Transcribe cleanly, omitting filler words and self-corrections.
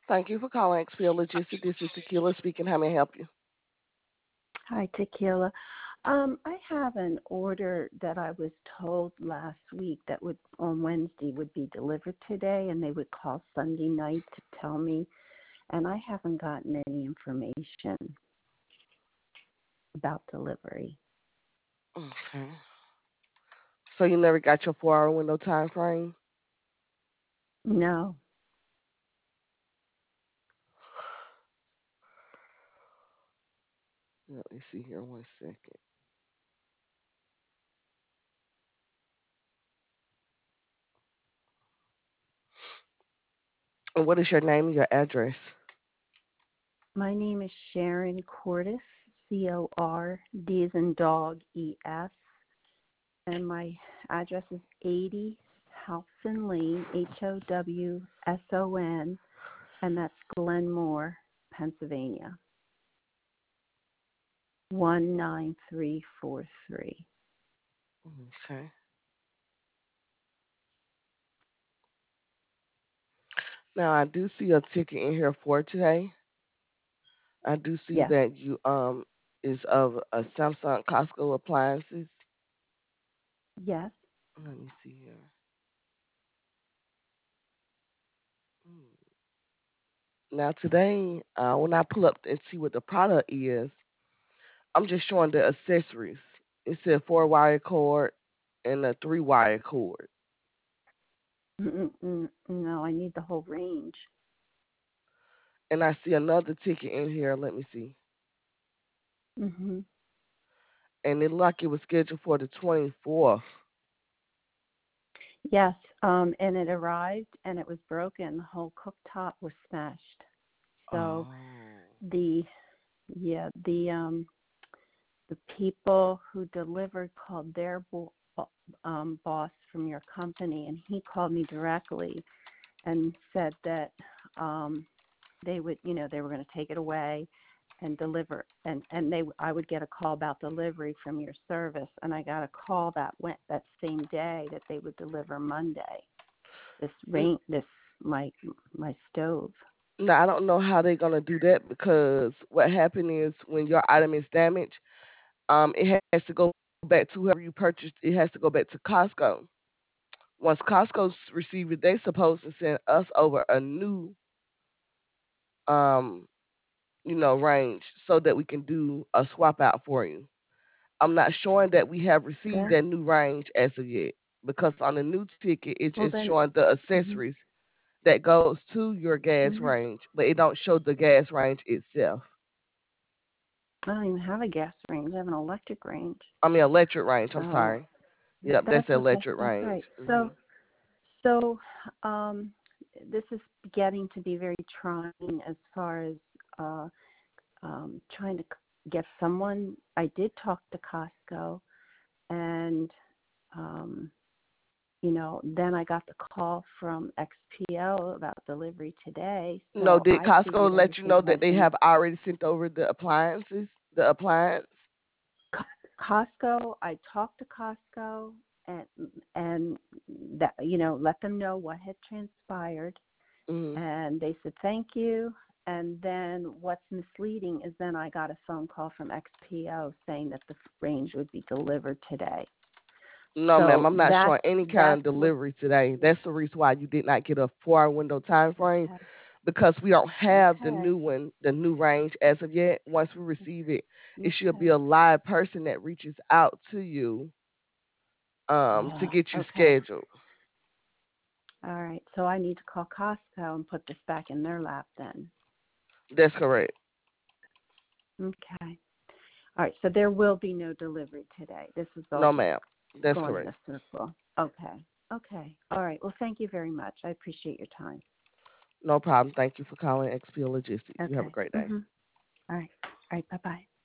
Thank you for calling XPL Logistics. This is Tequila speaking. How may I help you? Hi, Tequila. I have an order that I was told last week that would on Wednesday would be delivered today, and they would call Sunday night to tell me, and I haven't gotten any information about delivery. Okay. So you never got your 4 hour window time frame? No. Let me see here 1 second. And what is your name and your address? My name is Sharon Cordis, CORD as in dog, ES, and my address is 80 Howson Lane, HOWSON, and that's Glenmore, Pennsylvania, 19343. Okay. Now I do see a ticket in here for today. I do see Yes, that you is of a Samsung Costco appliances. yes. Let me see here. Hmm. Now today, when I pull up and see what the product is, I'm just showing the accessories. It said 4 wire cord and a 3 wire cord. No, I need the whole range. And I see another ticket in here. Let me see. hmm And it looked like it was scheduled for the 24th. Yes, and it arrived and it was broken. The whole cooktop was smashed. So Oh. the yeah the people who delivered called their boss from your company, and he called me directly and said that um, they would, they were going to take it away and deliver, and I would get a call about delivery from your service, and I got a call that same day that they would deliver Monday. N- This my stove. Now, I don't know how they're going to do that because what happened is when your item is damaged, it has to go back to whoever you purchased. It has to go back to Costco. Once Costco receive it, they supposed to send us over a new, um, range so that we can do a swap out for you. I'm not showing that we have received That that new range as of yet because on the new ticket it's well just then. showing the hmm accessories that goes to your gas hmm range, but it don't show the gas range itself. I don't even have a gas range. I have an electric range. I mean electric range. I'm So sorry. Yep, that's that's the okay. electric That's right. range. So um, this is getting to be very trying as far as uh, trying to get someone. I did talk to Costco, and um, then I got the call from XPO about delivery today. No, So did I Costco figured let you everything know had that they been have already sent over the appliances? The appliance? Costco. I talked to Costco and and that let them know what had transpired, Hmm. and they said thank you. And then what's misleading is then I got a phone call from XPO saying that the range would be delivered today. No, ma'am, So I'm not showing any kind that's of what. delivery today. That's the reason why you did not get a 4 hour window time frame Okay. because we don't have the Okay. new one, the new range as of yet. Once we receive it, it should be Okay. a live person that reaches out to you to get you Okay. scheduled. All right. So I need to call Costco and put this back in their lap then. That's correct. Okay. All right. So there will be no delivery today. This is all No, just ma'am. That's going in correct. a circle. Okay. Okay. All right. Well, thank you very much. I appreciate your time. No problem. Thank you for calling XP Logistics. You have a Okay. great day. Mhm. All right. All right. Bye bye.